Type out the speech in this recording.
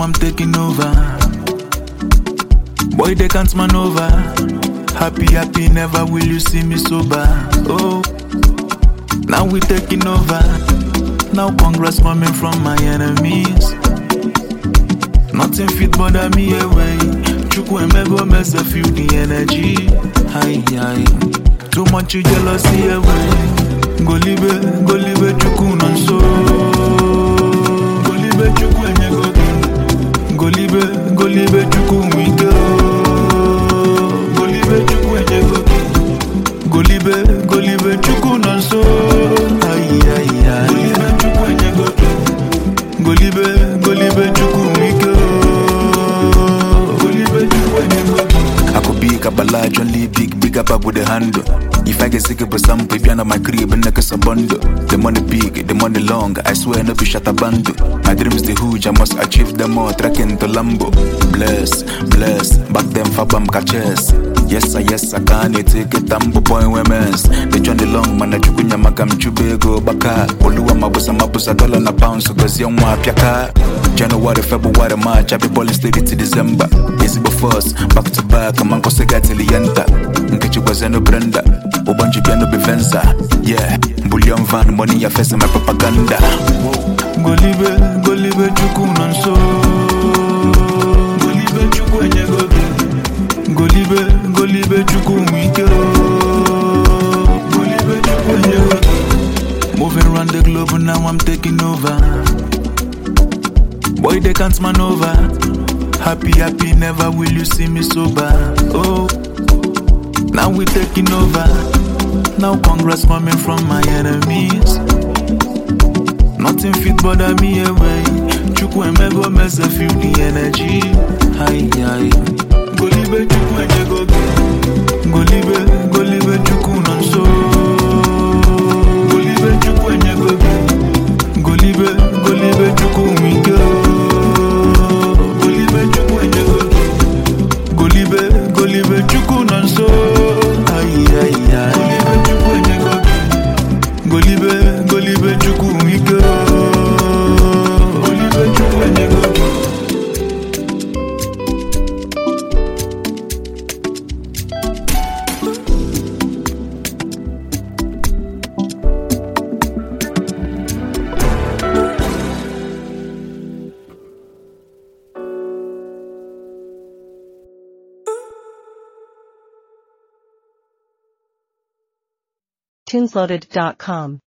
I'm taking over. Boy, they can't maneuver. Happy, happy, never will you see me sober. Oh, now we taking over. Now congrats coming from my enemies. Nothing fit bother me away. Chukwu emego mess, I feel the energy. Hi, hi. Too much jealousy away. Go live, chukwu non so. Go live, chukwu enyego. Go live, chukwu wike. Go live, chukwu enyego. Go live, chukwu non so. Ay, ay, ay. Go live, chukwu enyego. Go live, chukwu wike. Go live, chukwu enyego. I could be Kabbalah, John Lee, big up with the handle. If I get sick of some baby on my crib and like a bundle. The money big, the money long, I swear no be shut a bundle. My dreams the huge, I must achieve them all, tracking to Lambo. Bless, back them for bam catches. Yes, I can't take it, tambo boy women's. They join the long man, I chukunya makam chubego baka. Oluwa mabusa dollar na pounds, so cause young wa piaka. January, February, March, I be balling steady to December. Easy before us, back to back, I'm uncle Sega till the enter. Nkechi was no Brenda, Obanji piano be Venza. Yeah, bullion van, money ya face my propaganda. Go live, chuku non so. Go live, chuku enyego. Go live, chuku wike. Go live, chuku enyego. Moving around the globe now I'm taking over. Boy, they can't maneuver. Happy, never will you see me sober. Oh, now we taking over. Now congrats coming from my enemies. Nothing fit bother me away. Chukwu emego mess, I feel the energy. Hi, hi. Go live, chukwu enyego. Go live, chukwu non so. Go live, chukwu enyego. Go live, chukwu wike. Go live, chukwu non so. Ay, ay, ay. Go live, chukwu wike. Go live, chukwu enyego. Tunesloaded.com